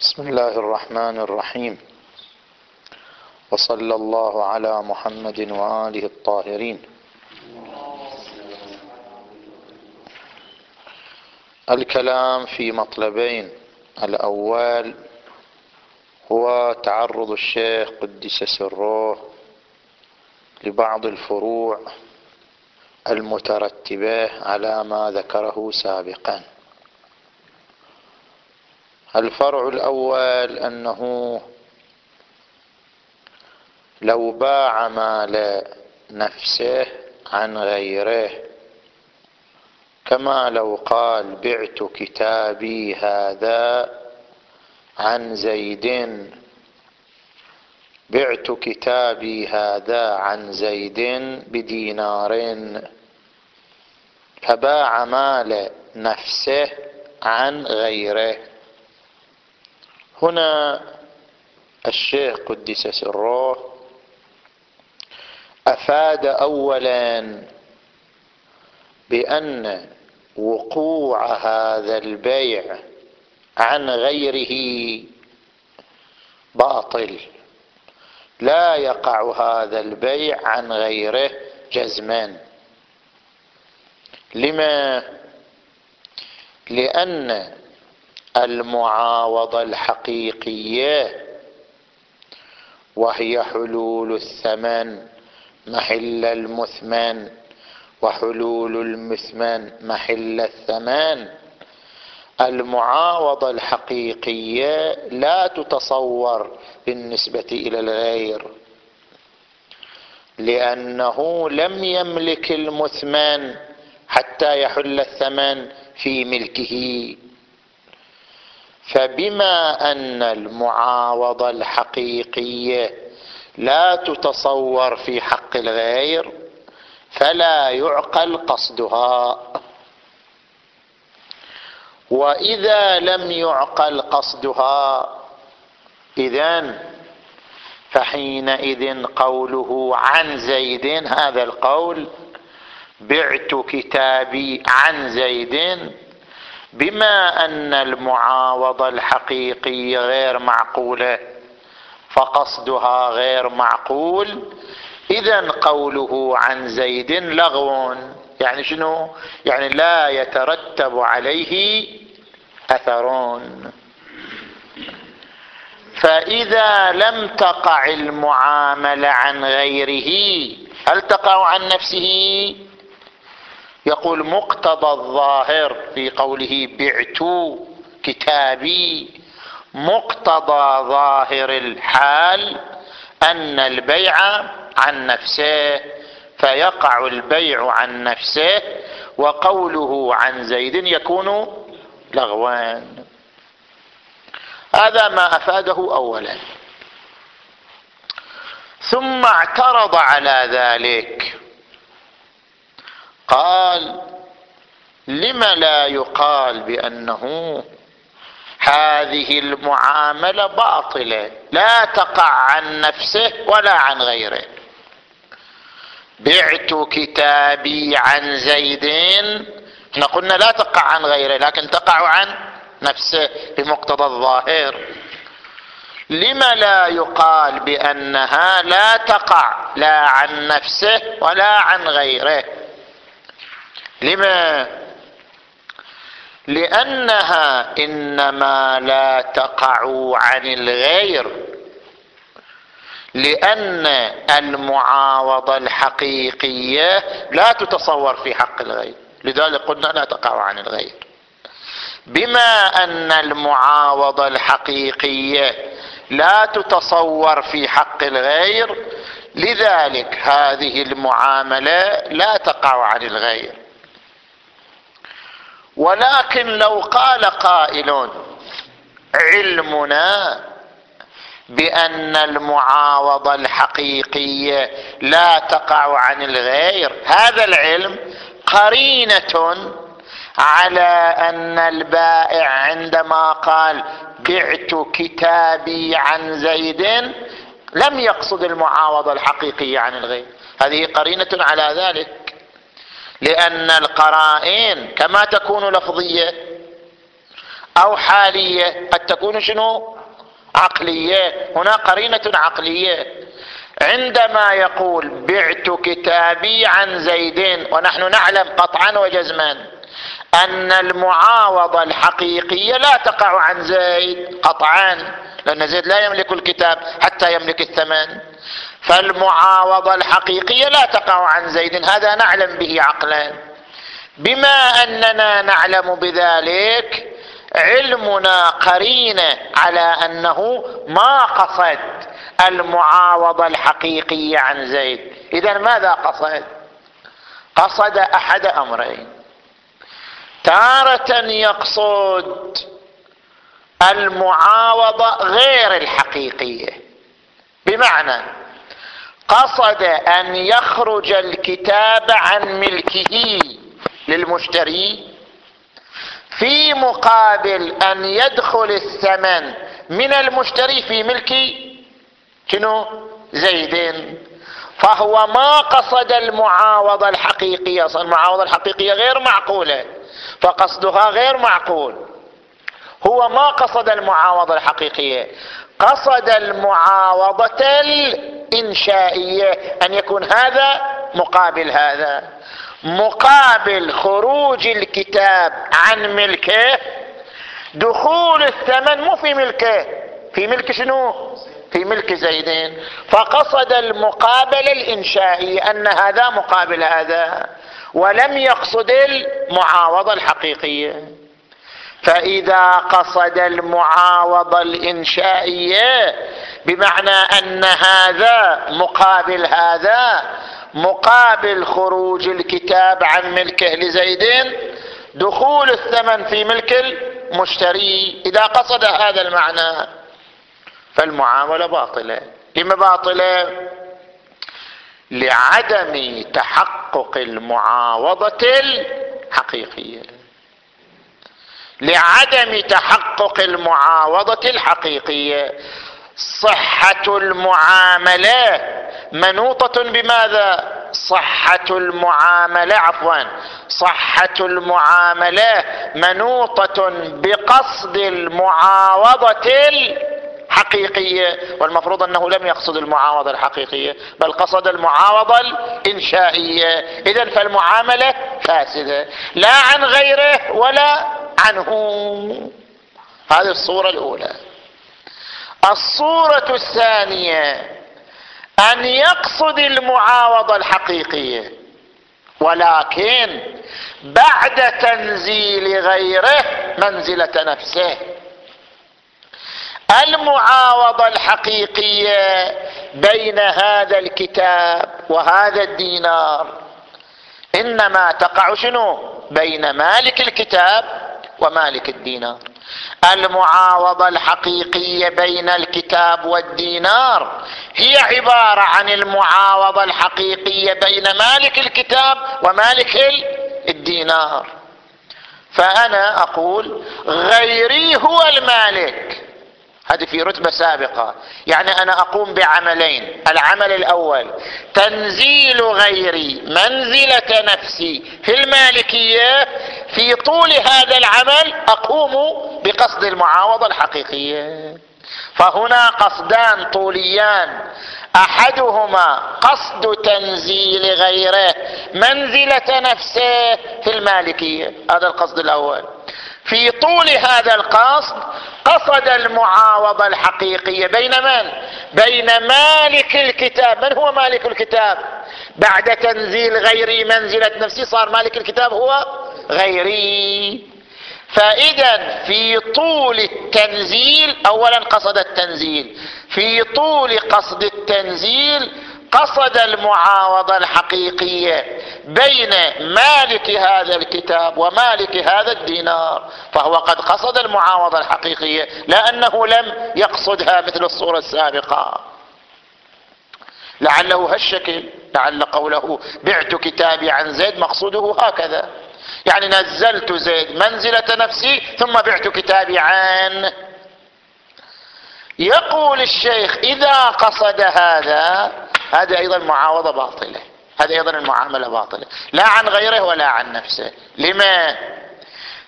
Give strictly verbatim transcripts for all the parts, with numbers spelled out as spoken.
بسم الله الرحمن الرحيم، وصلى الله على محمد وآله الطاهرين. الكلام في مطلبين: الأول هو تعرض الشيخ قدس سره لبعض الفروع المترتبة على ما ذكره سابقا. الفرع الأول أنه لو باع مال نفسه عن غيره، كما لو قال بعت كتابي هذا عن زيد، بعت كتابي هذا عن زيد بدينار، فباع مال نفسه عن غيره. هنا الشيخ قدس سره أفاد أولا بأن وقوع هذا البيع عن غيره باطل، لا يقع هذا البيع عن غيره جزما. لما؟ لأن المعاوضة الحقيقية وهي حلول الثمن محل المثمن وحلول المثمن محل الثمن، المعاوضة الحقيقية لا تتصور بالنسبة إلى الغير، لأنه لم يملك المثمن حتى يحل الثمن في ملكه. فبما أن المعاوضة الحقيقية لا تتصور في حق الغير فلا يعقل قصدها، وإذا لم يعقل قصدها إذن فحينئذ قوله عن زيد، هذا القول بعت كتابي عن زيد، بما أن المعاوضة الحقيقية غير معقولة فقصدها غير معقول، إذن قوله عن زيد لغو. يعني شنو؟ يعني لا يترتب عليه أثرون. فإذا لم تقع المعاملة عن غيره هل تقع عن نفسه؟ يقول مقتضى الظاهر في قوله بعت كتابي، مقتضى ظاهر الحال أن البيع عن نفسه، فيقع البيع عن نفسه، وقوله عن زيد يكون لغوان. هذا ما أفاده أولا. ثم اعترض على ذلك، قال لم لا يقال بأنه هذه المعاملة باطلة لا تقع عن نفسه ولا عن غيره؟ بعت كتابي عن زيدين، احنا قلنا لا تقع عن غيره لكن تقع عن نفسه بمقتضى الظاهر. لم لا يقال بأنها لا تقع لا عن نفسه ولا عن غيره؟ لما؟ لأنها إنما لا تقع عن الغير لأن المعاوضة الحقيقية لا تتصور في حق الغير، لذلك قلنا لا تقع عن الغير. بما أن المعاوضة الحقيقية لا تتصور في حق الغير، لذلك هذه المعاملة لا تقع عن الغير. ولكن لو قال قائل علمنا بأن المعاوضة الحقيقية لا تقع عن الغير، هذا العلم قرينة على أن البائع عندما قال بعت كتابي عن زيد لم يقصد المعاوضة الحقيقية عن الغير. هذه قرينة على ذلك، لأن القرائن كما تكون لفظية أو حالية، قد تكون شنو؟ عقلية. هنا قرينة عقلية. عندما يقول بعت كتابي عن زيد، ونحن نعلم قطعا وجزما أن المعاوضة الحقيقية لا تقع عن زيد قطعا، لأن زيد لا يملك الكتاب حتى يملك الثمن، فالمعاوضة الحقيقية لا تقع عن زيد، هذا نعلم به عقلا. بما أننا نعلم بذلك، علمنا قرينة على أنه ما قصد المعاوضة الحقيقية عن زيد. إذن ماذا قصد؟ قصد أحد أمرين. تارة يقصد المعاوضة غير الحقيقية، بمعنى قصد أن يخرج الكتاب عن ملكه للمشتري في مقابل أن يدخل الثمن من المشتري في ملك شنو؟ زيد. فهو ما قصد المعاوضة الحقيقية، المعاوضة الحقيقية غير معقولة، فقصدها غير معقول. هو ما قصد المعاوضة الحقيقية، قصد المعاوضة الإنشائية، أن يكون هذا مقابل هذا، مقابل خروج الكتاب عن ملكه دخول الثمن مو في ملكه، في ملك شنو؟ في ملك زيدين. فقصد المقابلة الإنشائية، أن هذا مقابل هذا، ولم يقصد المعاوضة الحقيقية. فإذا قصد المعاوضة الإنشائية بمعنى أن هذا مقابل هذا، مقابل خروج الكتاب عن ملكه لزيدين دخول الثمن في ملك المشتري، إذا قصد هذا المعنى فالمعاملة باطلة. لما باطلة؟ لعدم تحقق المعاوضة الحقيقية. لعدم تحقق المعاوضة الحقيقية. صحة المعاملة منوطة بماذا؟ صحة المعاملة عفوا صحة المعاملة منوطة بقصد المعاوضة الحقيقية، والمفروض أنه لم يقصد المعاوضة الحقيقية بل قصد المعاوضة الإنشائية. إذن فالمعاملة فاسدة، لا عن غيره ولا عنه. هذه الصورة الأولى. الصورة الثانية أن يقصد المعاوضة الحقيقية ولكن بعد تنزيل غيره منزلة نفسه. المعاوضة الحقيقية بين هذا الكتاب وهذا الدينار إنما تقع شنو؟ بين مالك الكتاب ومالك الدينار. المعاوضة الحقيقية بين الكتاب والدينار هي عبارة عن المعاوضة الحقيقية بين مالك الكتاب ومالك الدينار. فأنا أقول غيري هو المالك، هذه في رتبة سابقة، يعني أنا أقوم بعملين. العمل الأول تنزيل غيري منزلة نفسي في المالكية، في طول هذا العمل أقوم بقصد المعاوضة الحقيقية. فهنا قصدان طوليان، أحدهما قصد تنزيل غيره منزلة نفسه في المالكية، هذا القصد الأول. في طول هذا القصد قصد المعاوضة الحقيقية بين من؟ بين مالك الكتاب. من هو مالك الكتاب؟ بعد تنزيل غيري منزلة نفسي صار مالك الكتاب هو غيري. فإذا في طول التنزيل أولا قصد التنزيل، في طول قصد التنزيل قصد المعاوضة الحقيقية بين مالك هذا الكتاب ومالك هذا الدينار، فهو قد قصد المعاوضة الحقيقية لأنه لم يقصدها مثل الصورة السابقة. لعله هالشكل، لعل قوله بعت كتابي عن زيد مقصوده هكذا، يعني نزلت زيد منزلة نفسي ثم بعت كتابي عنه. يقول الشيخ إذا قصد هذا، هذا أيضا معاوضة باطلة، هذا أيضا المعاملة باطلة، لا عن غيره ولا عن نفسه. لما؟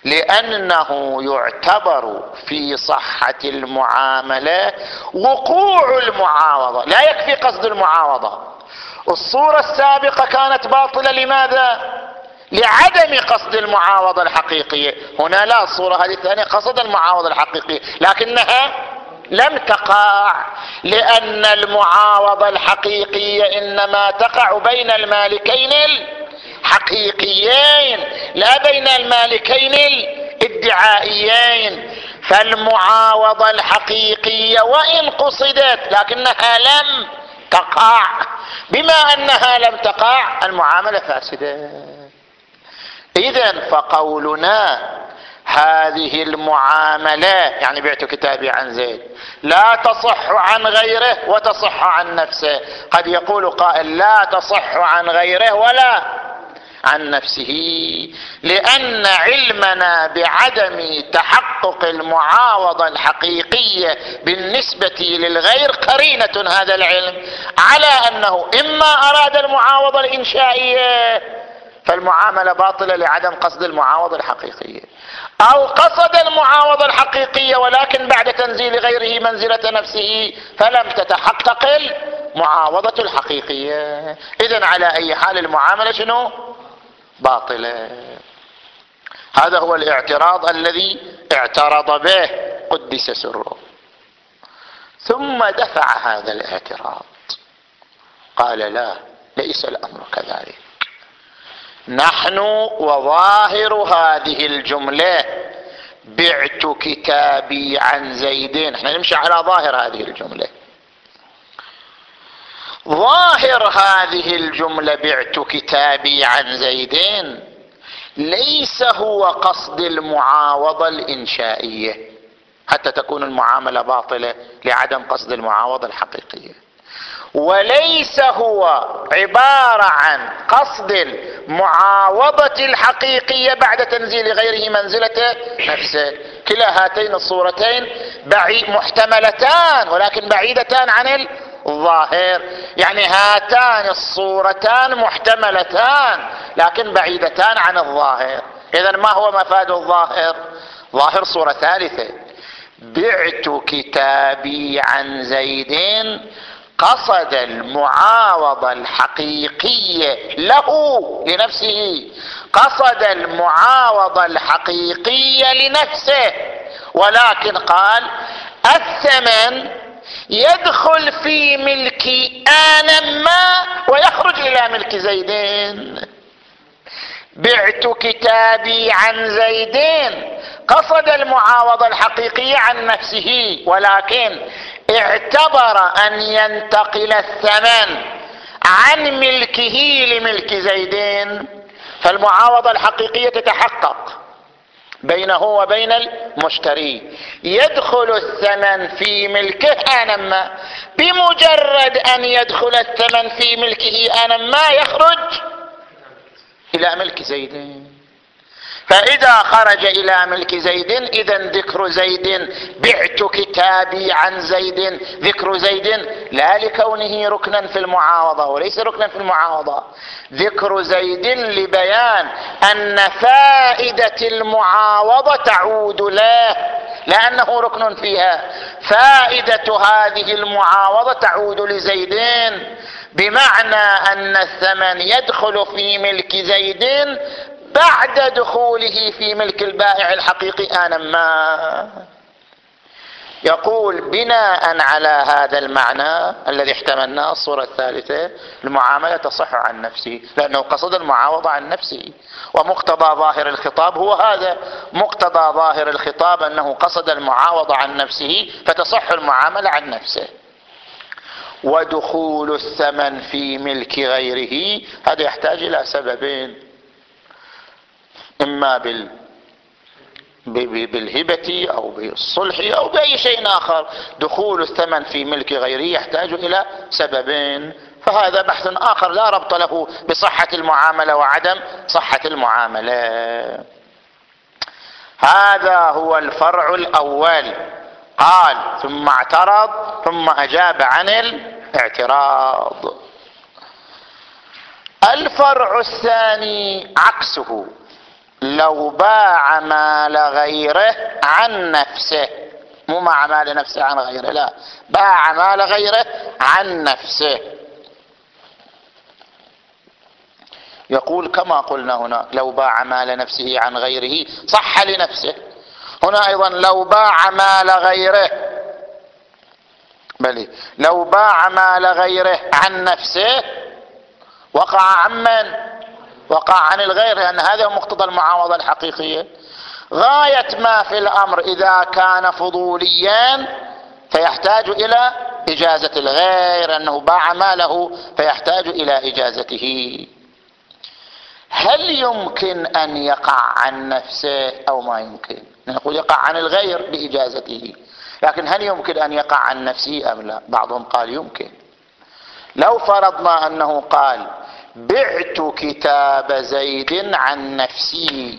لأنه يعتبر في صحة المعاملة وقوع المعاوضة، لا يكفي قصد المعاوضة. الصورة السابقة كانت باطلة، لماذا؟ لعدم قصد المعاوضة الحقيقية. هنا لا، الصورة هذه الثانية قصد المعاوضة الحقيقية لكنها لم تقع، لأن المعاوضة الحقيقية إنما تقع بين المالكين الحقيقيين لا بين المالكين الادعائيين. فالمعاوضة الحقيقية وإن قصدت لكنها لم تقع، بما أنها لم تقع المعاملة فاسدة. إذن فقولنا هذه المعاملة، يعني بعت كتابي عن زيد، لا تصح عن غيره وتصح عن نفسه. قد يقول قائل لا تصح عن غيره ولا عن نفسه، لأن علمنا بعدم تحقق المعاوضة الحقيقية بالنسبة للغير قرينة هذا العلم على أنه إما أراد المعاوضة الإنشائية فالمعاملة باطلة لعدم قصد المعاوضة الحقيقية، أو قصد المعاوضة الحقيقية ولكن بعد تنزيل غيره منزلة نفسه فلم تتحقق المعاوضة الحقيقية. إذن على أي حال المعاملة شنو؟ باطلة. هذا هو الاعتراض الذي اعترض به قدس سره. ثم دفع هذا الاعتراض، قال لا، ليس الأمر كذلك. نحن وظاهر هذه الجملة بعت كتابي عن زيدين، احنا نمشي على ظاهر هذه الجملة. ظاهر هذه الجملة بعت كتابي عن زيدين ليس هو قصد المعاوضة الإنشائية حتى تكون المعاملة باطلة لعدم قصد المعاوضة الحقيقية، وليس هو عبارة عن قصد المعاوضة الحقيقية بعد تنزيل غيره منزلة نفسه. كلا هاتين الصورتين بعيد محتملتان ولكن بعيدتان عن الظاهر، يعني هاتان الصورتان محتملتان لكن بعيدتان عن الظاهر. إذن ما هو مفاد الظاهر؟ ظاهر صورة ثالثة، بعت كتابي عن زيدين قصد المعاوضة الحقيقية له لنفسه، قصد المعاوضة الحقيقية لنفسه، ولكن قال الثمن يدخل في ملكي آنا ما ويخرج إلى ملك زيدين. بعت كتابي عن زيدين قصد المعاوضة الحقيقية عن نفسه، ولكن اعتبر أن ينتقل الثمن عن ملكه لملك زيدين، فالمعاوضة الحقيقية تتحقق بينه وبين المشتري، يدخل الثمن في ملكه آنا ما، بمجرد أن يدخل الثمن في ملكه آنا ما يخرج إلى ملك زيدين. فإذا خرج إلى ملك زيد إذن ذكر زيد، بعت كتابي عن زيد، ذكر زيد لا لكونه ركنا في المعاوضة وليس ركنا في المعاوضة، ذكر زيد لبيان أن فائدة المعاوضة تعود له لأنه ركن فيها. فائدة هذه المعاوضة تعود لزيدين، بمعنى أن الثمن يدخل في ملك زيد بعد دخوله في ملك البائع الحقيقي آنا ما. يقول بناء على هذا المعنى الذي احتملناه الصورة الثالثة المعاملة تصح عن نفسه، لأنه قصد المعاوضة عن نفسه، ومقتضى ظاهر الخطاب هو هذا، مقتضى ظاهر الخطاب أنه قصد المعاوضة عن نفسه فتصح المعاملة عن نفسه. ودخول الثمن في ملك غيره هذا يحتاج إلى سببين، إما بال بالهبة أو بالصلح أو بأي شيء آخر. دخول الثمن في ملك غيره يحتاج إلى سببين، فهذا بحث آخر لا ربط له بصحة المعاملة وعدم صحة المعاملة. هذا هو الفرع الأول. قال ثم اعترض ثم أجاب عن الاعتراض. الفرع الثاني عكسه، لو باع مال غيره عن نفسه، مو مع مال نفسه عن غيره، لا، باع مال غيره عن نفسه. يقول كما قلنا هنا لو باع مال نفسه عن غيره صح لنفسه، هنا أيضا لو باع مال غيره، بل لو باع مال غيره عن نفسه وقع عن من؟ وقع عن الغير، لأن هذا مقتضى المعاوضة الحقيقية. غاية ما في الأمر إذا كان فضوليا فيحتاج إلى إجازة الغير، أنه باع ماله فيحتاج إلى إجازته. هل يمكن أن يقع عن نفسه أو ما يمكن؟ نقول يقع عن الغير بإجازته، لكن هل يمكن أن يقع عن نفسه أم لا؟ بعضهم قال يمكن. لو فرضنا أنه قال بعت كتاب زيد عن نفسي،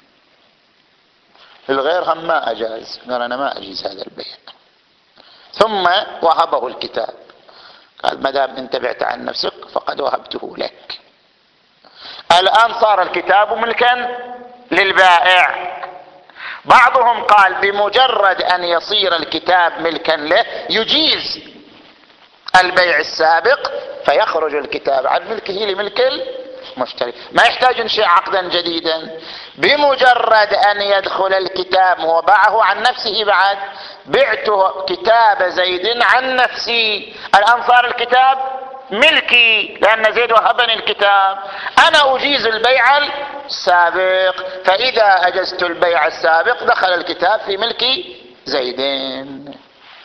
الغير هم ما أجاز، قال أنا ما أجيز هذا البيع، ثم وهبه الكتاب، قال ما دام أنت بعت عن نفسك فقد وهبته لك. الآن صار الكتاب ملكا للبائع. بعضهم قال بمجرد أن يصير الكتاب ملكا له يجيز البيع السابق فيخرج الكتاب عن ملكه لملك المشتري، ما يحتاج ينشئ عقدا جديدا. بمجرد أن يدخل الكتاب هو باعه عن نفسه، بعد بعت كتاب زيد عن نفسي، الآن صار الكتاب ملكي لأن زيد وهبني الكتاب، أنا أجيز البيع السابق، فإذا أجزت البيع السابق دخل الكتاب في ملك زيدين.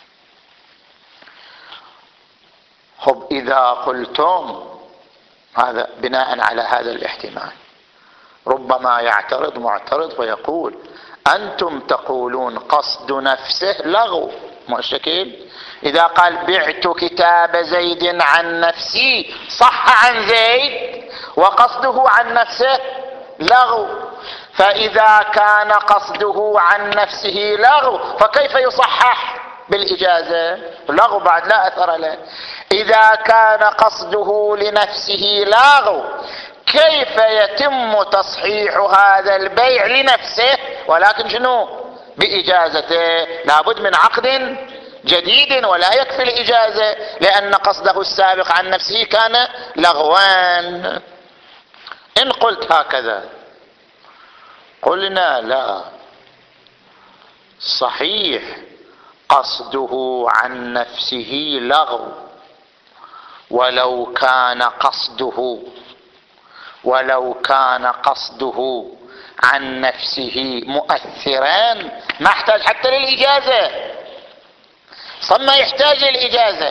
خب إذا قلتم هذا بناء على هذا الاحتمال، ربما يعترض معترض ويقول أنتم تقولون قصد نفسه لغو، مشكل. إذا قال بعت كتاب زيد عن نفسي صح عن زيد وقصده عن نفسه لغو، فإذا كان قصده عن نفسه لغو فكيف يصحح بالإجازة؟ لغو بعد لا أثر له. إذا كان قصده لنفسه لغو كيف يتم تصحيح هذا البيع لنفسه ولكن شنو؟ بإجازته. لابد من عقد جديد ولا يكفي الإجازة، لأن قصده السابق عن نفسه كان لغوان. إن قلت هكذا قلنا لا، صحيح قصده عن نفسه لغو، ولو كان قصده ولو كان قصده عن نفسه مؤثرا ما احتاج حتى للإجازة، ثم يحتاج الإجازة.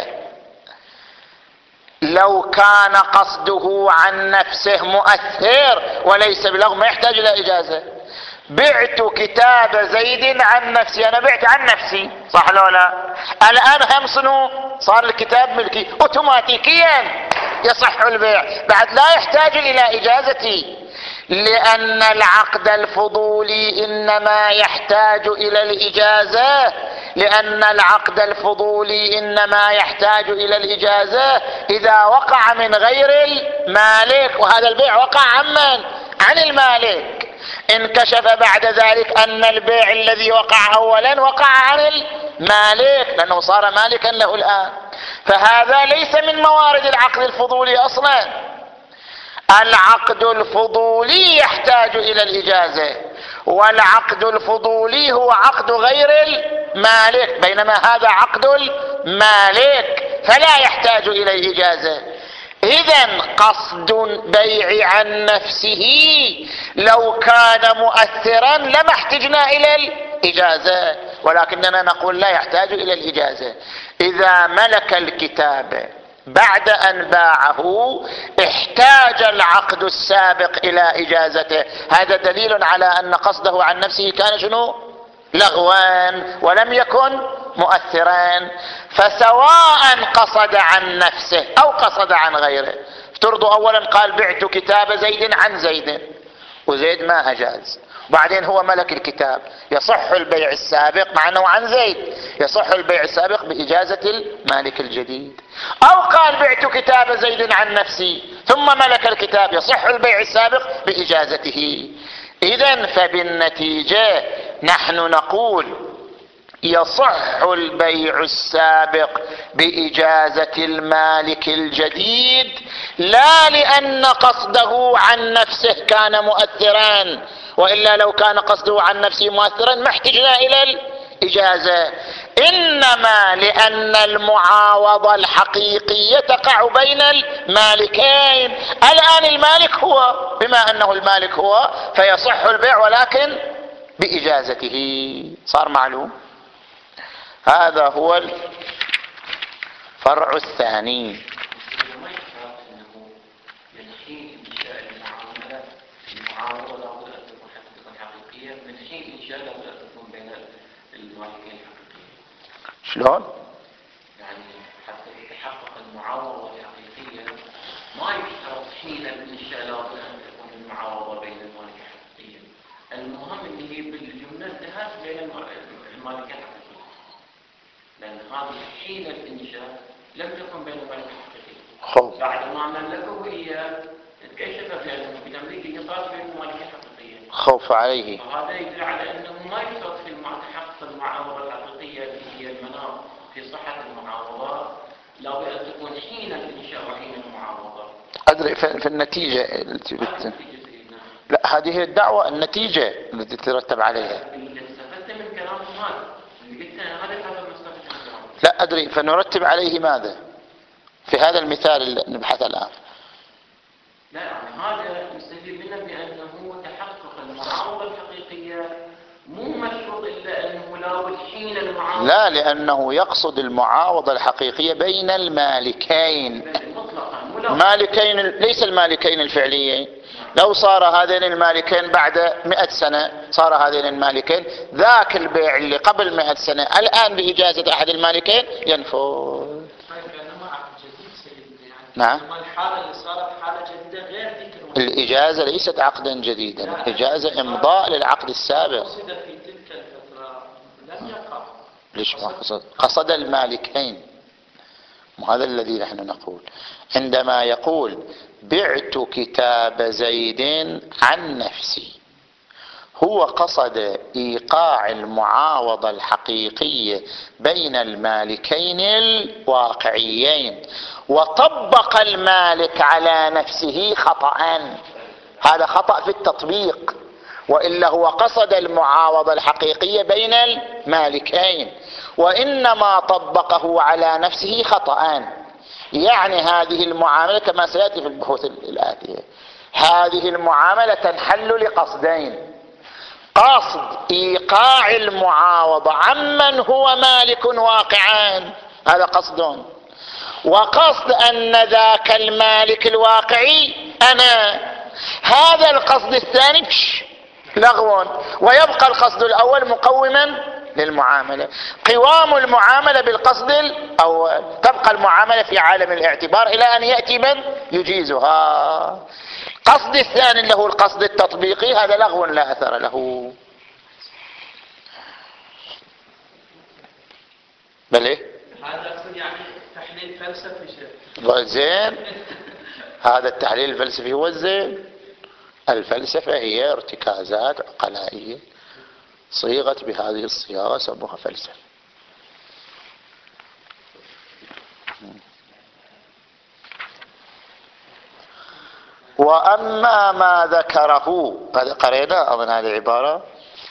لو كان قصده عن نفسه مؤثر وليس بلغو ما يحتاج إلى إجازة. بعت كتاب زيد عن نفسي، أنا بعت عن نفسي صح لو لا؟ الآن هم صنو صار الكتاب ملكي، أوتوماتيكيا يصح البيع، بعد لا يحتاج إلى إجازتي، لأن العقد الفضولي إنما يحتاج إلى الإجازة، لأن العقد الفضولي إنما يحتاج إلى الإجازة إذا وقع من غير المالك، وهذا البيع وقع عن من؟ عن المالك. انكشف بعد ذلك أن البيع الذي وقع أولا وقع عن المالك لأنه صار مالكا له الآن، فهذا ليس من موارد العقد الفضولي أصلا. العقد الفضولي يحتاج إلى الإجازة، والعقد الفضولي هو عقد غير المالك، بينما هذا عقد المالك فلا يحتاج إلى إجازة. إذن قصد بيع عن نفسه لو كان مؤثرا لما احتجنا إلى الإجازة، ولكننا نقول لا يحتاج إلى الإجازة. إذا ملك الكتاب بعد أن باعه احتاج العقد السابق إلى إجازته، هذا دليل على أن قصده عن نفسه كان شنو؟ لغوان ولم يكن مؤثران. فسواء قصد عن نفسه أو قصد عن غيره، افترضوا أولا قال بعت كتاب زيد عن زيد وزيد ما أجاز، بعدين هو ملك الكتاب، يصح البيع السابق مع أنه عن زيد، يصح البيع السابق بإجازة المالك الجديد. أو قال بعت كتاب زيد عن نفسي ثم ملك الكتاب، يصح البيع السابق بإجازته. إذن فبالنتيجة نحن نقول يصح البيع السابق بإجازة المالك الجديد، لا لأن قصده عن نفسه كان مؤثرا، وإلا لو كان قصده عن نفسه مؤثرا ما احتجنا إلى الإجازة، إنما لأن المعاوضة الحقيقية تقع بين المالكين. الآن المالك هو، بما أنه المالك هو فيصح البيع ولكن بإجازته، صار معلوم. هذا هو الفرع الثاني. شلون؟ يعني حتى يتحقق المعاوضة الحقيقية ما يشترط حين الإنشاء لابد أن تكون المعاوضة بين المالك الحقيقية، المهم أن هي بالجملة انتهت بين المالك الحقيقية، لأن هذه حين الإنشاء لم تكن بين المالك الحقيقي، بعد ما ملكه هي تكشف بأنه بتمليكه صارت بين المالك الحقيقية خوف عليه. وهذا يدل على أنه ما يشترط في تحقق المعاوضة الحقيقية اللي هي المناط في صحة المعاوضة لابد أن تكون حين الإنشاء وحين المعاوضة. أدري في النتيجة التي بت... لا، هذه هي الدعوة، النتيجة التي ترتب عليها. اللي استفدت من كلام هذا اللي قلت أنا هذا هذا ما استفدت من كلامه. لا أدري، فنرتب عليه ماذا في هذا المثال اللي نبحث الآن؟ لا يعني هذا نستفيد منه بأنه تحقق المعاوضة الحقيقية مو مشروط إلا أنه لابد حين المعاوضة. لا، لأنه يقصد المعاوضة الحقيقية بين المالكين مطلقا، مالكين ليس المالكين الفعليين. لو صار هذين المالكين بعد مئة سنة، صار هذين المالكين، ذاك البيع اللي قبل مئة سنة الآن بإجازة أحد المالكين ينفذ. نعم، الحالة اللي صارت حالة جديدة غير ذيك الإجازة ليست عقدا جديدا، الإجازة إمضاء للعقد السابق. قصد في تلك الفترة لم يقع. ليش ما قصد؟ قصد المالكين، وهذا الذي نحن نقول عندما يقول بعت كتاب زيد عن نفسي، هو قصد إيقاع المعاوضة الحقيقية بين المالكين الواقعيين، وطبق المالك على نفسه خطأ، هذا خطأ في التطبيق، وإلا هو قصد المعاوضة الحقيقية بين المالكين، وإنما طبقه على نفسه خطأ. يعني هذه المعاملة كما سيأتي في البحوث الآتية، هذه المعاملة تنحل لقصدين: قصد إيقاع المعاوضة عمن هو مالك واقعا، هذا قصد، وقصد أن ذاك المالك الواقعي أنا. هذا القصد الثاني لغو، ويبقى القصد الأول مقوما للمعاملة. قوام المعاملة بالقصد الأول، تبقى المعاملة في عالم الاعتبار إلى أن يأتي من يجيزها. قصد الثاني اللي هو القصد التطبيقي هذا لغو لا أثر له. بلى هذا يعني تحليل فلسفي زين. هذا التحليل الفلسفي هو الزين. الفلسفة هي ارتكازات عقلائية صيغت بهذه الصياغة سموها فلسفة. وأما ما ذكره، قد قرينا أظن هذه العبارة،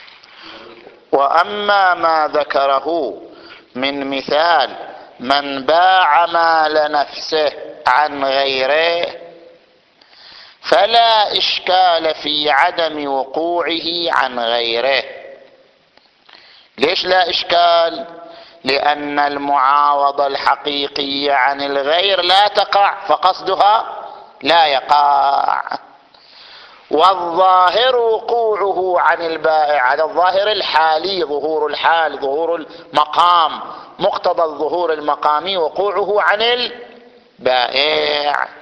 وأما ما ذكره من مثال من باع مال نفسه عن غيره فلا إشكال في عدم وقوعه عن غيره. ليش لا إشكال؟ لأن المعاوضة الحقيقية عن الغير لا تقع، فقصدها لا يقع، والظاهر وقوعه عن البائع، هذا الظاهر الحالي، ظهور الحال، ظهور المقام، مقتضى الظهور المقامي وقوعه عن البائع.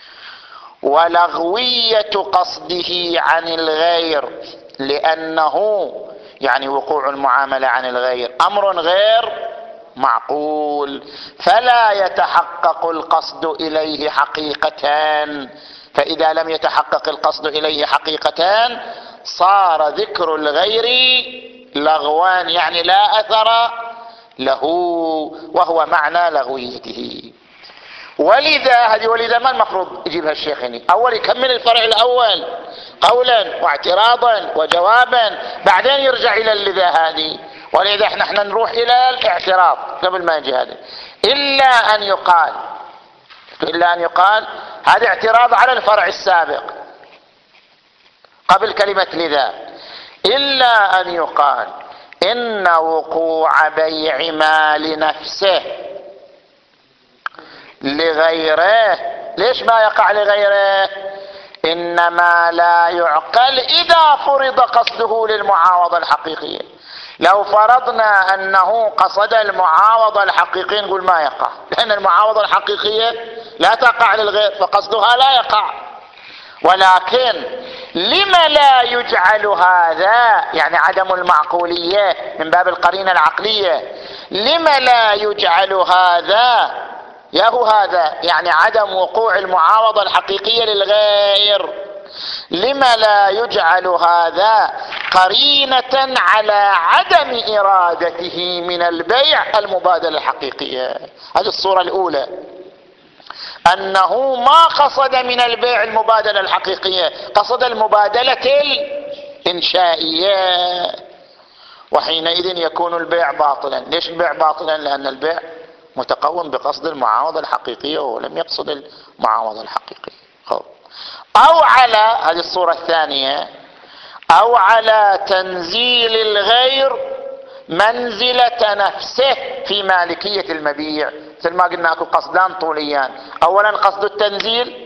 ولغوية قصده عن الغير، لأنه يعني وقوع المعاملة عن الغير أمر غير معقول، فلا يتحقق القصد إليه حقيقة، فإذا لم يتحقق القصد إليه حقيقة صار ذكر الغير لغوا، يعني لا أثر له، وهو معنى لغويته. ولذا هذه ولذا ما المفروض يجيبها الشيخ هنا؟ أول يكمل الفرع الأول قولا واعتراضا وجوابا، بعدين يرجع إلى اللذا هذه. ولذا احنا نروح إلى الاعتراض قبل ما يجي هذا. إلا أن يقال إلا أن يقال هذا اعتراض على الفرع السابق قبل كلمة لذا. إلا أن يقال إن وقوع بيع مال نفسه لغيره، ليش ما يقع لغيره؟ إنما لا يعقل إذا فرض قصده للمعاوضة الحقيقية. لو فرضنا أنه قصد المعاوضة الحقيقية نقول ما يقع، لأن المعاوضة الحقيقية لا تقع للغير فقصدها لا يقع. ولكن لما لا يجعل هذا، يعني عدم المعقولية من باب القرينة العقلية، لما لا يجعل هذا ياهو هذا يعني عدم وقوع المعاوضة الحقيقية للغير، لما لا يجعل هذا قرينة على عدم إرادته من البيع المبادلة الحقيقية؟ هذه الصورة الأولى، أنه ما قصد من البيع المبادلة الحقيقية، قصد المبادلة الإنشائية، وحينئذ يكون البيع باطلا. ليش البيع باطلا؟ لأن البيع متقوم بقصد المعاوضة الحقيقية ولم يقصد المعاوضة الحقيقية. أو على هذه الصورة الثانية، أو على تنزيل الغير منزلة نفسه في مالكية المبيع. مثل ما قلنا اكو قصدان طوليان، اولا قصد التنزيل،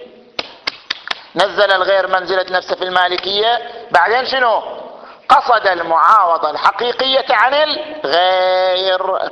نزل الغير منزلة نفسه في المالكية، بعدين شنو؟ قصد المعاوضة الحقيقية عن الغير.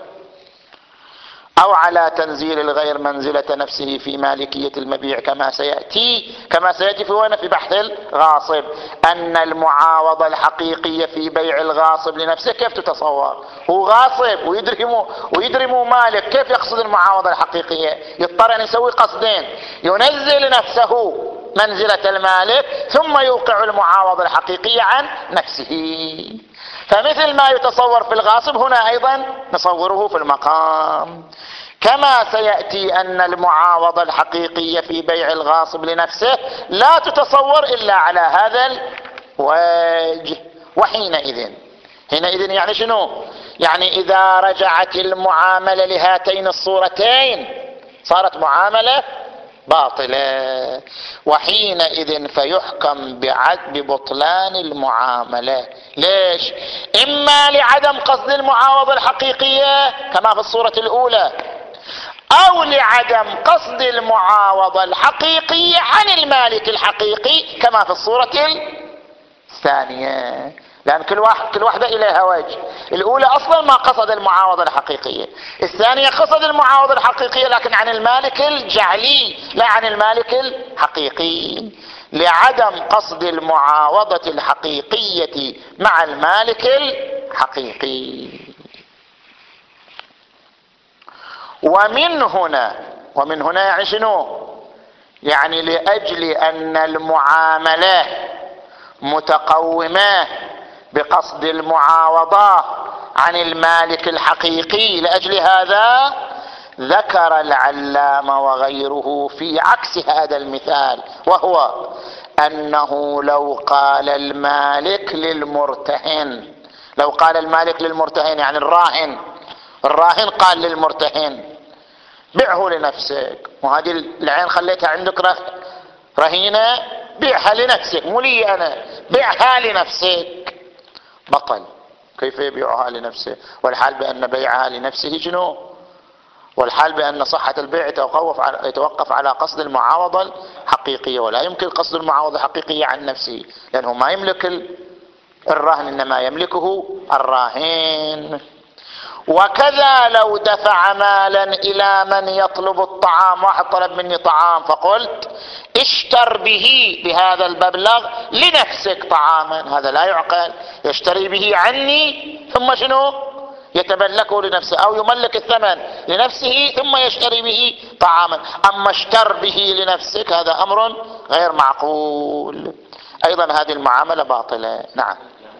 او على تنزيل الغير منزلة نفسه في مالكية المبيع كما سيأتي كما سيأتي في هنا في بحث الغاصب، ان المعاوضة الحقيقية في بيع الغاصب لنفسه كيف تتصور؟ هو غاصب ويدري ويدري مو مالك، كيف يقصد المعاوضة الحقيقية؟ يضطر ان يسوي قصدين، ينزل نفسه منزلة المالك ثم يوقع المعاوضة الحقيقية عن نفسه. فمثل ما يتصور في الغاصب هنا ايضا نصوره في المقام، كما سيأتي ان المعاوضة الحقيقية في بيع الغاصب لنفسه لا تتصور الا على هذا الوجه. وحينئذ حينئذ يعني شنو؟ يعني اذا رجعت المعاملة لهاتين الصورتين صارت معاملة باطلة، وحينئذ فيحكم بعد ببطلان المعاملة. ليش؟ اما لعدم قصد المعاوضة الحقيقية كما في الصورة الاولى، او لعدم قصد المعاوضة الحقيقية عن المالك الحقيقي كما في الصورة الثانية. لان كل واحد كل واحدة اليها وجه، الاولى اصلا ما قصد المعاوضة الحقيقية، الثانية قصد المعاوضة الحقيقية لكن عن المالك الجعلي لا عن المالك الحقيقي، لعدم قصد المعاوضة الحقيقية مع المالك الحقيقي. ومن هنا ومن هنا يعني شنو؟ يعني لأجل أن المعاملة متقومة بقصد المعاوضة عن المالك الحقيقي، لأجل هذا ذكر العلامة وغيره في عكس هذا المثال، وهو أنه لو قال المالك للمرتهن، لو قال المالك للمرتهن يعني الراهن، الراهن قال للمرتهن بيعه لنفسك، وهذه العين خليتها عندك رهينة، بيعها لنفسك مو لي أنا، بيعها لنفسك، بطل. كيف يبيعها لنفسه والحال بأن بيعها لنفسه شنو؟ والحال بأن صحة البيع يتوقف على, يتوقف على قصد المعاوضة الحقيقية، ولا يمكن قصد المعاوضة الحقيقية عن نفسه لأنه ما يملك الرهن إنما يملكه الراهن. وكذا لو دفع مالا إلى من يطلب الطعام، واحد طلب مني طعام فقلت اشتر به بهذا المبلغ لنفسك طعاما، هذا لا يعقل، يشتري به عني ثم شنو؟ يتملكه لنفسه، أو يملك الثمن لنفسه ثم يشتري به طعاما. أما اشتر به لنفسك هذا أمر غير معقول. أيضا هذه المعاملة باطلة. نعم.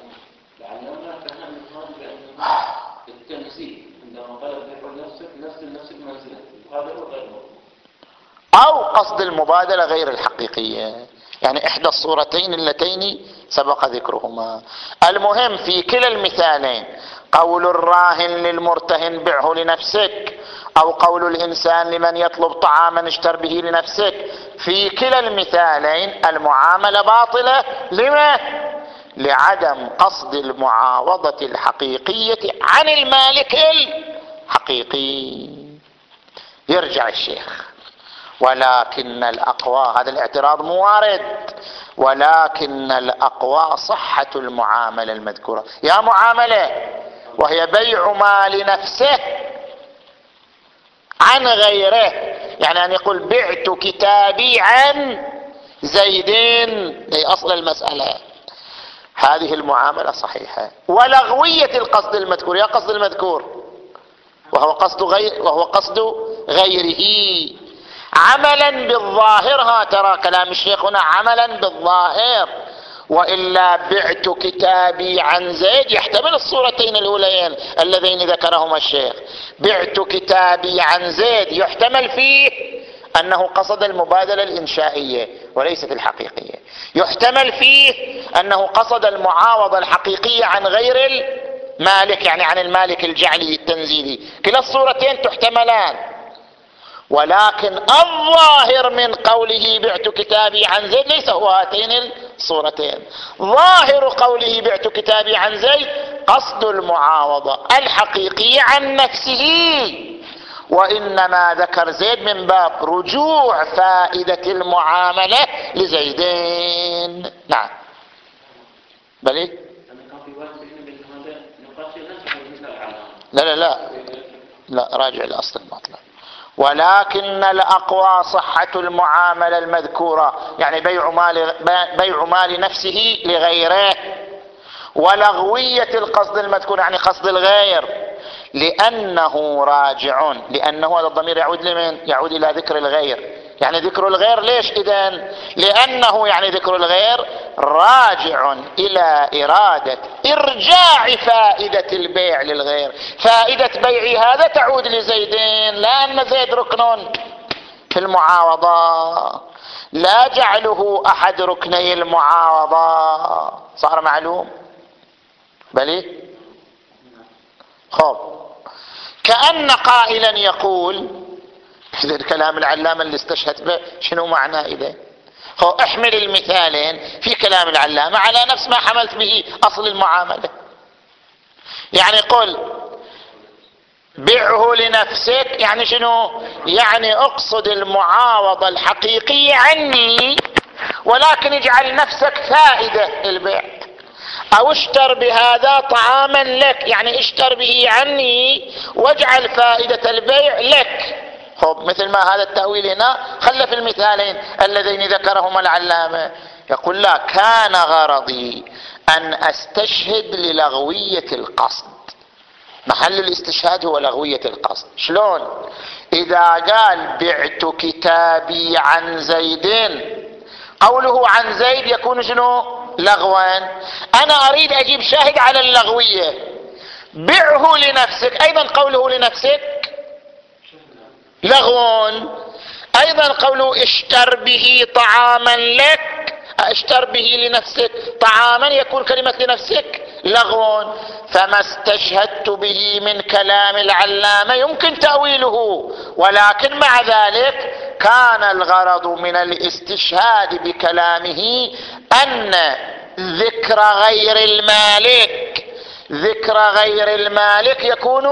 التنزيه عندما قال بيع نفسك نفس النفس المنزلة هذا هو غير موجود، أو قصد المبادلة غير الحقيقية، يعني إحدى الصورتين اللتين سبق ذكرهما. المهم في كلا المثالين قول الراهن للمرتهن بعه لنفسك، أو قول الإنسان لمن يطلب طعاما اشتر به لنفسك، في كلا المثالين المعاملة باطلة. لما؟ لعدم قصد المعاوضة الحقيقية عن المالك الحقيقي. يرجع الشيخ: ولكن الأقوى، هذا الاعتراض موارد، ولكن الأقوى صحة المعاملة المذكورة. يا معاملة وهي بيع مال نفسه عن غيره، يعني أن يقول بعت كتابي عن زيدين، هي أصل المسألة، هذه المعاملة صحيحة. ولغوية القصد المذكور، يا قصد المذكور وهو قصد غير وهو قصد غيره عملا بالظاهر. ها ترى كلام الشيخ هنا عملا بالظاهر، وإلا بعت كتابي عن زيد يحتمل الصورتين الأوليين اللذين ذكرهما الشيخ. بعت كتابي عن زيد يحتمل فيه أنه قصد المبادلة الإنشائية وليست الحقيقية، يحتمل فيه أنه قصد المعاوضة الحقيقية عن غير المالك، يعني عن المالك الجعلي التنزيلي. كلا الصورتين تحتملان، ولكن الظاهر من قوله بعت كتابي عن زيد ليس هو هاتين الصورتين. ظاهر قوله بعت كتابي عن زيد قصد المعاوضة الحقيقية عن نفسه، وإنما ذكر زيد من باب رجوع فائدة المعاملة لزيدين. نعم. بلي لا لا لا لا راجع لأصل المطلب. ولكن الأقوى صحة المعاملة المذكورة، يعني بيع مال بيع مال نفسه لغيره، ولغوية القصد المذكور يعني قصد الغير، لأنه راجع، لأنه هذا الضمير يعود لمن؟ يعود إلى ذكر الغير. يعني ذكر الغير ليش إذن؟ لأنه يعني ذكر الغير راجع إلى إرادة إرجاع فائدة البيع للغير. فائدة بيعي هذا تعود لزيدين، لأن زيد ركن في المعاوضة، لا جعله أحد ركني المعاوضة. صار معلوم؟ بلي؟ خب، كأن قائلا يقول إذا كلام العلامة اللي استشهد به شنو معناه؟ إذا هو احمل المثالين في كلام العلامة على نفس ما حملت به أصل المعاملة. يعني قل بيعه لنفسك، يعني شنو؟ يعني اقصد المعاوضة الحقيقية عني، ولكن اجعل نفسك فائدة البيع، او اشتر بهذا طعاما لك، يعني اشتر به عني واجعل فائدة البيع لك. خب، مثل ما هذا التأويل هنا خلف المثالين اللذين ذكرهما العلامة. يقول لا، كان غرضي أن أستشهد للغوية القصد، محل الاستشهاد هو لغوية القصد. شلون؟ إذا قال بعت كتابي عن زيدين، قوله عن زيد يكون شنو؟ لغوا. أنا أريد أجيب شاهد على اللغوية. بعه لنفسك، أيضا قوله لنفسك لغون. ايضا قوله اشتر به طعاما لك، اشتر به لنفسك طعاما، يكون كلمة لنفسك لغون. فما استشهدت به من كلام العلامة يمكن تأويله، ولكن مع ذلك كان الغرض من الاستشهاد بكلامه أن ذكر غير المالك ذكر غير المالك يكون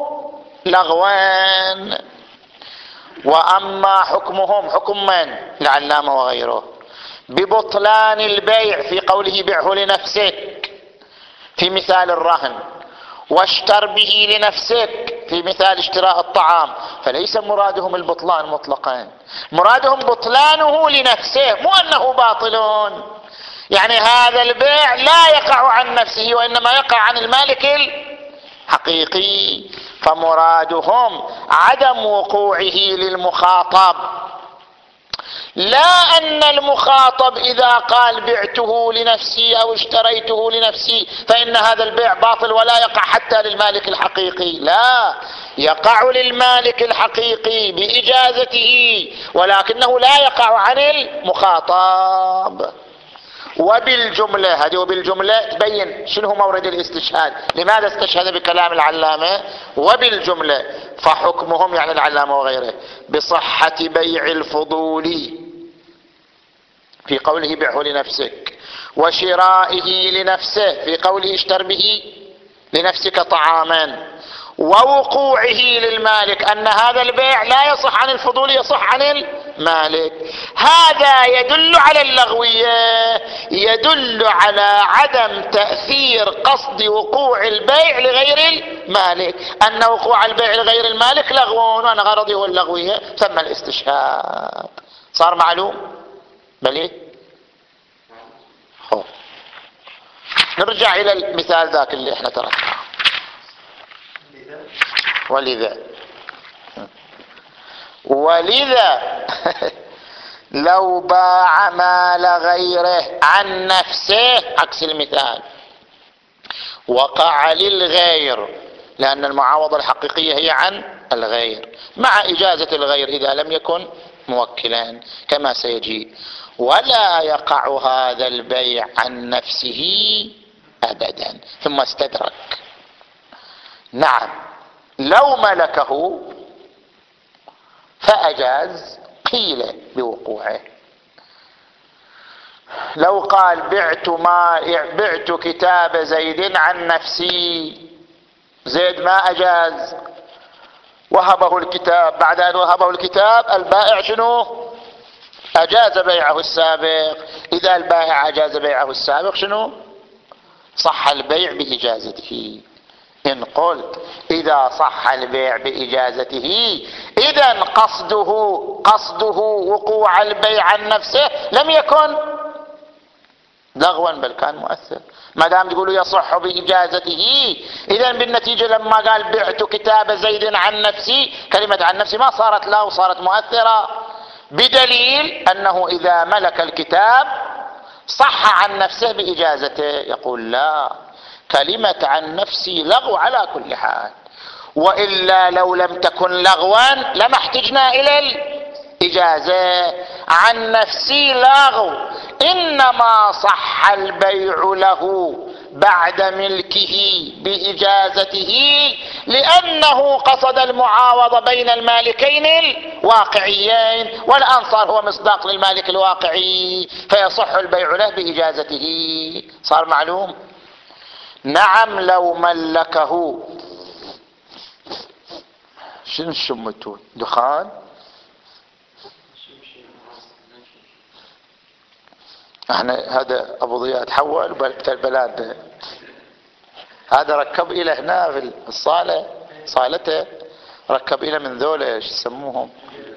لغوان. وأما حكمهم حكم من؟ العلامة وغيره ببطلان البيع في قوله بعه لنفسك في مثال الرهن، واشتر به لنفسك في مثال اشتراء الطعام، فليس مرادهم البطلان مطلقا، مرادهم بطلانه لنفسه، مو أنه باطلون. يعني هذا البيع لا يقع عن نفسه وإنما يقع عن المالك الحقيقي، فمرادهم عدم وقوعه للمخاطب، لا أن المخاطب إذا قال بعته لنفسي أو اشتريته لنفسي فإن هذا البيع باطل ولا يقع حتى للمالك الحقيقي، لا، يقع للمالك الحقيقي بإجازته ولكنه لا يقع عن المخاطب. وبالجملة، هذه وبالجملة تبين شنو مورد الاستشهاد، لماذا استشهد بكلام العلامة. وبالجملة فحكمهم يعني العلامة وغيره بصحة بيع الفضول في قوله بعه لنفسك، وشرائه لنفسه في قوله اشتر به لنفسك طعاما، ووقوعه للمالك أن هذا البيع لا يصح عن الفضول يصح عن المالك. هذا يدل على اللغوية، يدل على عدم تأثير قصد وقوع البيع لغير المالك، أن وقوع البيع لغير المالك لغو وأنا غرضي هو اللغوية، ثم الاستشهاد. صار معلوم؟ بلي خوف. نرجع إلى المثال ذاك اللي احنا تركناه. ولذا ولذا لو باع مال غيره عن نفسه عكس المثال وقع للغير، لأن المعاوضة الحقيقية هي عن الغير مع إجازة الغير إذا لم يكن موكلا كما سيجي، ولا يقع هذا البيع عن نفسه أبدا. ثم استدرك، نعم لو ملكه فأجاز قيل بوقوعه. لو قال بعت ما بعت كتاب زيد عن نفسي، زيد ما أجاز، وهبه الكتاب، بعد أن وهبه الكتاب البائع شنو؟ أجاز بيعه السابق. إذا البائع أجاز بيعه السابق شنو؟ صح البيع بإجازته. إن قلت إذا صح البيع بإجازته إذن قصده قصده وقوع البيع عن نفسه لم يكن لغوا بل كان مؤثر. ما دام تقولوا يصح بإجازته إذن بالنتيجة لما قال بعت كتاب زيد عن نفسي، كلمة عن نفسي ما صارت له، صارت مؤثرة، بدليل أنه إذا ملك الكتاب صح عن نفسه بإجازته. يقول لا، كلمة عن نفسي لغو على كل حال، وإلا لو لم تكن لغوا لما احتجنا إلى الإجازة. عن نفسي لغو، إنما صح البيع له بعد ملكه بإجازته لأنه قصد المعاوضة بين المالكين الواقعيين، والآن صار هو مصداق للمالك الواقعي فيصح البيع له بإجازته. صار معلوم؟ نعم لو ملكه. شنو شمتون؟ دخان؟ احنا هذا ابو ضياء تحول بالبلاد، هذا ركب الى هنا في الصاله، صالته ركب الى من ذولا ايش يسموهم؟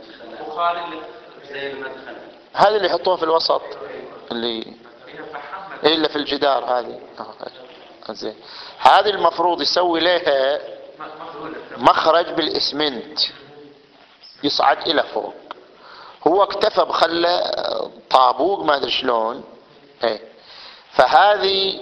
هذه اللي يحطوها في الوسط، اللي اللي في الجدار هذه. زين، هذه المفروض يسوي لها مخرج بالاسمنت يصعد الى فوق. هو اكتفى بخلى طابوق ما ادري شلون، ايه، فهذه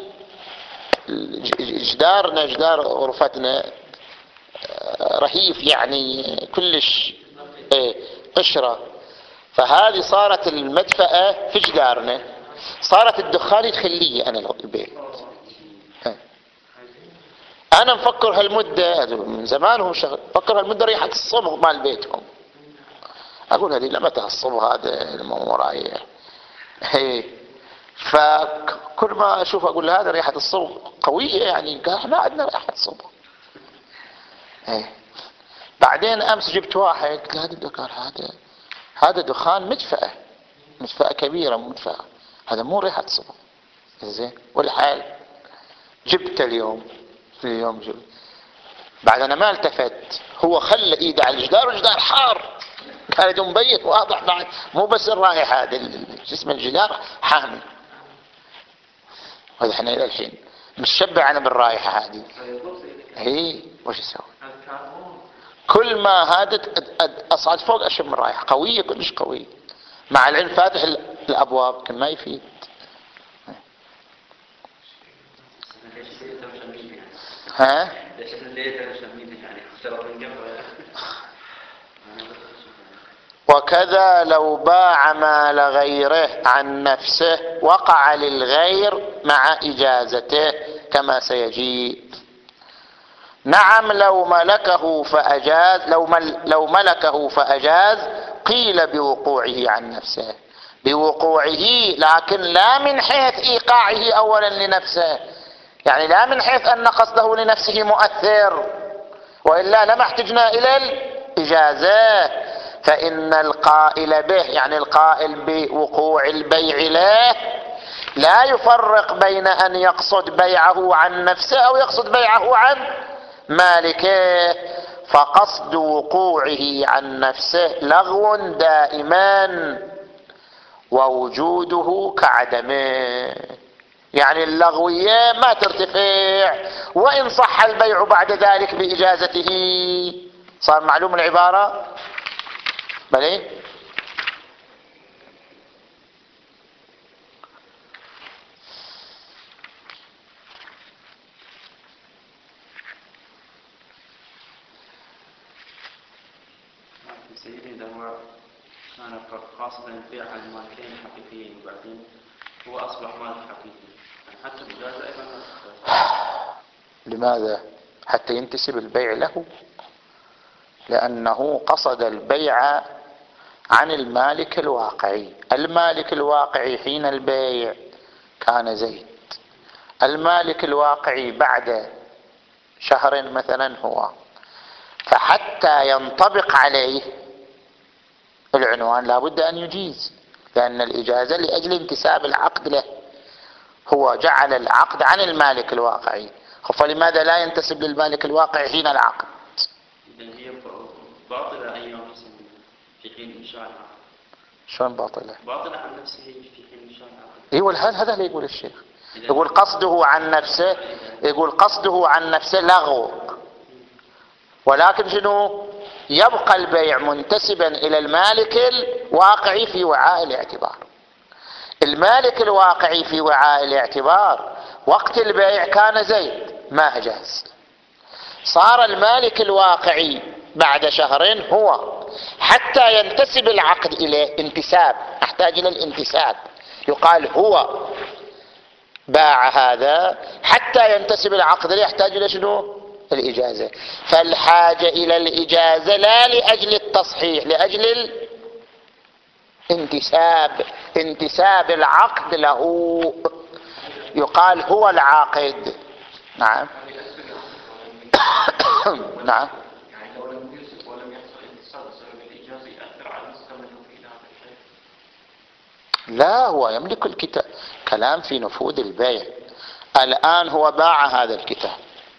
جدارنا جدار غرفتنا رهيف يعني كلش ايه قشرة، فهذه صارت المدفأة في جدارنا، صارت الدخان يدخلي انا البيت. انا مفكر هالمدة من زمان هم شغل، مفكر هالمدة ريحة الصبغ مال بيتهم. اقول هذه لما الصبغ هذا المو رايح، هي فكل ما اشوف اقول هذا ريحة الصبغ قوية، يعني احنا عندنا ريحة صبغ. ايه، بعدين امس جبت واحد قال هذا الدكان هذا هذا دخان مدفأة، مدفأة كبيرة مدفأة، هذا مو ريحة صبغ. زين، والحال جبت اليوم في اليوم جبت، بعد انا ما التفت، هو خلى ايده على الجدار والجدار حار، كان مبين واضح بعد، مو بس الرائحة هذا جسم الجدار حامي. هذا احنا الى الحين متشبع انا بالرائحة هذه. هي وش يسوي؟ كل ما هذا اصعد فوق اشم الرائحة قوية كلش قوية، مع العلم فاتح الأبواب كان ما يفيد. ها؟ وكذا لو باع مال غيره عن نفسه وقع للغير مع إجازته كما سيجيء. نعم لو ملكه فأجاز لو, مل لو ملكه فأجاز قيل بوقوعه عن نفسه، بوقوعه لكن لا من حيث إيقاعه أولا لنفسه، يعني لا من حيث أن قصده لنفسه مؤثر، وإلا لما احتجنا إلى الإجازة. فإن القائل به يعني القائل بوقوع البيع له لا يفرق بين أن يقصد بيعه عن نفسه أو يقصد بيعه عن مالكه، فقصد وقوعه عن نفسه لغو دائما ووجوده كعدمه، يعني اللغوية ما ترتفع وإن صح البيع بعد ذلك بإجازته. صار معلوم العبارة؟ بلي؟ سيدي إذا هو كان قاصدا البيع على المالكين حقيقيين وبعدين هو أصبح مالك حقيقي، حتى الإجازة أيضا لماذا؟ حتى ينتسب البيع له، لأنه قصد البيع عن المالك الواقعي. المالك الواقعي حين البيع كان زيد، المالك الواقعي بعد شهر مثلا هو، فحتى ينطبق عليه العنوان لابد أن يجيز، لأن الإجازة لأجل انتساب العقد له، هو جعل العقد عن المالك الواقعي، فلماذا لا ينتسب للمالك الواقعي حين العقد؟ إذن هي باطلة أن ينقسم في حين إنشاء العقد. شلون باطلة؟ باطلة عن نفسه في حين إنشاء العقد. يقول هذا اللي يقول الشيخ، يقول قصده عن نفسه، يقول قصده عن نفسه لغو، ولكن شنو؟ يبقى البيع منتسبا إلى المالك الواقعي في وعاء الاعتبار. المالك الواقعي في وعاء الاعتبار وقت البيع كان زيد ما أجاز، صار المالك الواقعي بعد شهرين هو، حتى ينتسب العقد إليه انتساب، أحتاج إلى الانتساب، يقال هو باع هذا، حتى ينتسب العقد إليه يحتاج إلى شنو؟ الإجازة. فالحاجة إلى الإجازة لا لأجل التصحيح، لأجل الانتساب، انتساب العقد له، يقال هو العاقد. نعم نعم. يعني لو لم يوسف ولم يحصل انتصاب بسبب الإجازة يأثر على مستمره في هذا الشيء؟ لا، هو يملك الكتاب، كلام في نفوذ البيع. الآن هو باع هذا الكتاب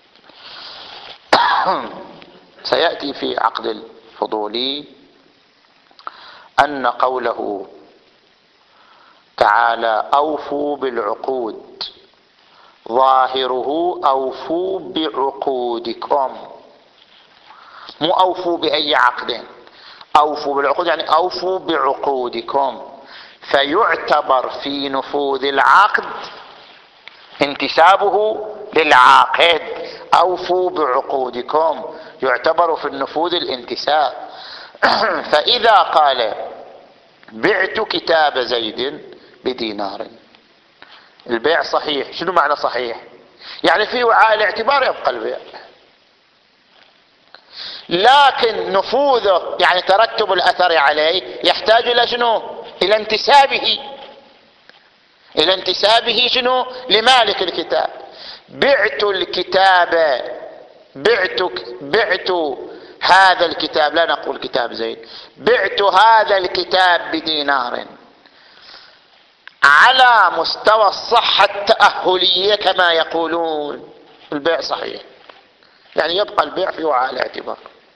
سيأتي في عقد الفضولي أن قوله تعالى أوفوا بالعقود ظاهره أوفوا بعقودكم، مو أوفوا بأي عقد، أوفوا بالعقود يعني أوفوا بعقودكم، فيعتبر في نفوذ العقد انتسابه للعاقد. أوفوا بعقودكم يعتبر في النفوذ الانتساب. فإذا قال بعت كتاب زيد بدينار، البيع صحيح. شنو معنى صحيح؟ يعني في وعاء الاعتبار يبقى البيع، لكن نفوذه يعني ترتب الأثر عليه يحتاج إلى شنو؟ إلى انتسابه، إلى انتسابه شنو؟ لمالك الكتاب. بعت الكتاب، بعت بعت هذا الكتاب، لا نقول كتاب زيد، بعت هذا الكتاب بدينار، على مستوى الصحة التأهلية كما يقولون البيع صحيح، يعني يبقى البيع في وعاء الاعتبار،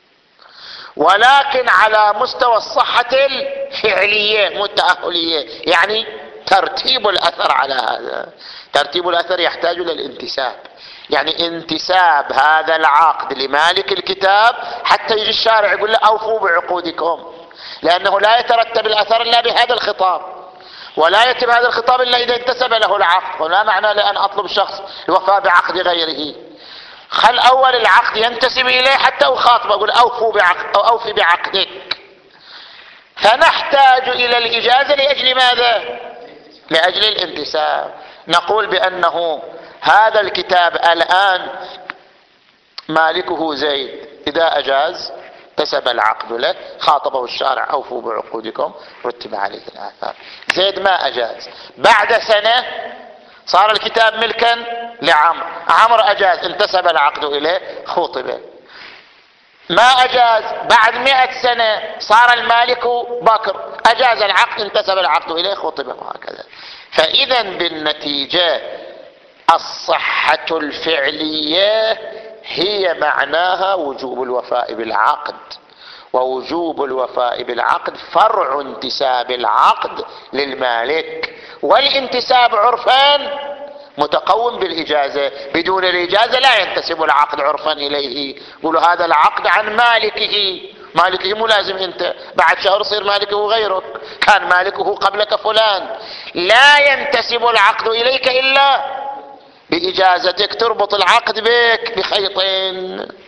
ولكن على مستوى الصحة الفعلية مو التأهلية، يعني ترتيب الأثر على هذا، ترتيب الأثر يحتاج إلى الانتساب، يعني انتساب هذا العقد لمالك الكتاب حتى يجي الشارع يقول له أوفوا بعقودكم، لأنه لا يترتب الأثر إلا بهذا الخطاب، ولا يتم هذا الخطاب إلا إذا انتسب له العقد. ولا معنى لأن أطلب شخص الوفاء بعقد غيره. خل أول العقد ينتسب إليه حتى أخاطب أقول أوفوا بعقد أو أوفي بعقدك. فنحتاج إلى الإجازة لأجل ماذا؟ لأجل الانتساب. نقول بأنه هذا الكتاب الآن مالكه زيد، إذا أجاز انتسب العقد له، خاطبه الشارع أوفوا بعقودكم، رتب عليه الآثار. زيد ما أجاز، بعد سنة صار الكتاب ملكا لعمر، عمر أجاز انتسب العقد إليه، خطب. ما أجاز، بعد مئة سنة صار المالك بكر، أجاز العقد انتسب العقد إليه، خطب، وهكذا. فإذا بالنتيجة الصحة الفعلية هي معناها وجوب الوفاء بالعقد، ووجوب الوفاء بالعقد فرع انتساب العقد للمالك، والانتساب عرفان متقوم بالإجازة، بدون الإجازة لا ينتسب العقد عرفا إليه. يقولوا هذا العقد عن مالكه، مالكه ملازم انت، بعد شهر يصير مالكه غيرك، كان مالكه قبلك فلان. لا ينتسب العقد إليك إلا بإجازتك، تربط العقد بك بخيطين.